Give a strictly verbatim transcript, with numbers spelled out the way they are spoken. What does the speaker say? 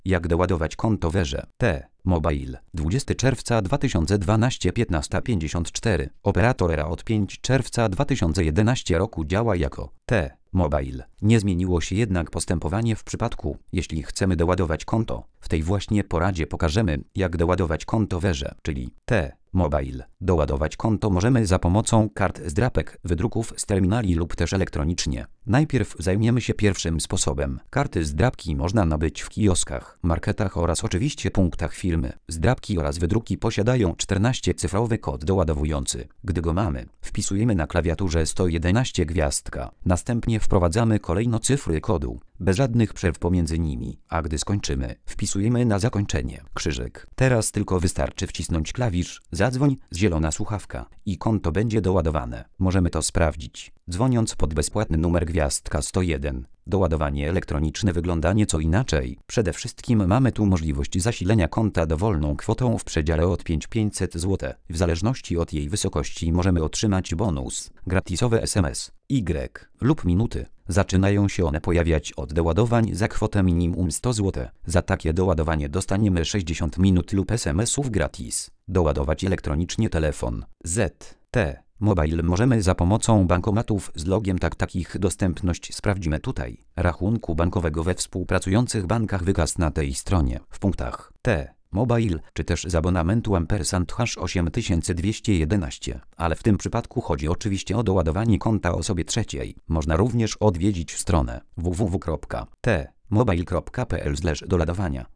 Jak doładować konto w erze T-Mobile. dwudziestego czerwca dwa tysiące dwunastego, piętnasta pięćdziesiąt cztery. Operator Era od piątego czerwca dwa tysiące jedenastego roku działa jako T-Mobile. Nie zmieniło się jednak postępowanie w przypadku, jeśli chcemy doładować konto. W tej właśnie poradzie pokażemy, jak doładować konto w erze, czyli T-Mobile. Doładować konto możemy za pomocą kart zdrapek, wydruków z terminali lub też elektronicznie. Najpierw zajmiemy się pierwszym sposobem. Karty zdrapki można nabyć w kioskach, marketach oraz oczywiście punktach firmy. Zdrapki oraz wydruki posiadają czternastocyfrowy kod doładowujący. Gdy go mamy, wpisujemy na klawiaturze sto jedenaście gwiazdka. Następnie wprowadzamy kolejno cyfry kodu, bez żadnych przerw pomiędzy nimi, a gdy skończymy, wpisujemy na zakończenie krzyżyk. Teraz tylko wystarczy wcisnąć klawisz zadzwoń, zielona słuchawka i konto będzie doładowane. Możemy to sprawdzić, dzwoniąc pod bezpłatny numer gwiazdka sto jeden. Doładowanie elektroniczne wygląda nieco inaczej. Przede wszystkim mamy tu możliwość zasilenia konta dowolną kwotą w przedziale od pięć tysięcy pięćset złotych. W zależności od jej wysokości możemy otrzymać bonus, gratisowe es em es, Y lub minuty. Zaczynają się one pojawiać od doładowań za kwotę minimum sto złotych. Za takie doładowanie dostaniemy sześćdziesiąt minut lub es em esów gratis. Doładować elektronicznie telefon Z T Mobile możemy za pomocą bankomatów z logiem tak takich dostępność sprawdzimy tutaj. Rachunku bankowego we współpracujących bankach wykaz na tej stronie. W punktach T Mobile, czy też z abonamentu ampersand hash osiem tysięcy dwieście jedenaście. Ale w tym przypadku chodzi oczywiście o doładowanie konta osobie trzeciej. Można również odwiedzić stronę w w w kropka t mobile kropka p l slash doładowania.